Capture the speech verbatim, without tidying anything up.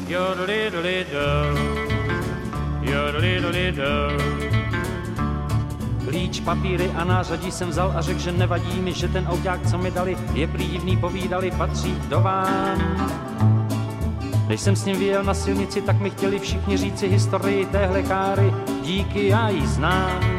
Jodelido, jodelido. Klíč, papíry a nářadí jsem vzal a řekl, že nevadí mi, že ten auták, co mi dali, je prý divný, povídali, patří do vám. Když jsem s ním vyjel na silnici, tak mi chtěli všichni říci historii téhle káry, díky já ji znám.